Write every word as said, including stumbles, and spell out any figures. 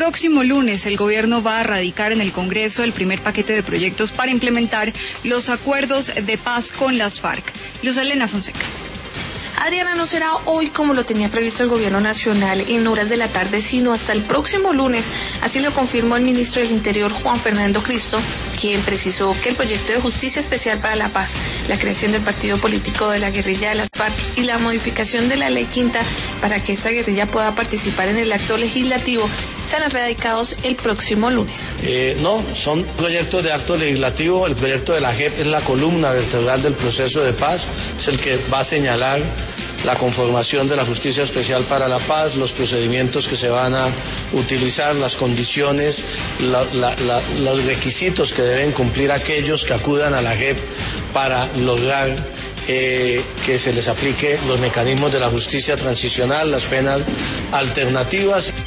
próximo lunes el gobierno va a radicar en el Congreso el primer paquete de proyectos para implementar los acuerdos de paz con las FARC. Luz Elena Fonseca. Adriana, no será hoy como lo tenía previsto el gobierno nacional en horas de la tarde, sino hasta el próximo lunes. Así lo confirmó el ministro del Interior, Juan Fernando Cristo, quien precisó que el proyecto de Justicia Especial para la Paz, la creación del partido político de la guerrilla de las FARC y la modificación de la ley quinta para que esta guerrilla pueda participar en el acto legislativo serán radicados el próximo lunes. Eh, no, son proyectos de acto legislativo. El proyecto de la J E P es la columna vertebral del proceso de paz, es el que va a señalar la conformación de la Justicia Especial para la Paz, los procedimientos que se van a utilizar, las condiciones, la, la, la, los requisitos que deben cumplir aquellos que acudan a la J E P para lograr eh, que se les aplique los mecanismos de la justicia transicional, las penas alternativas.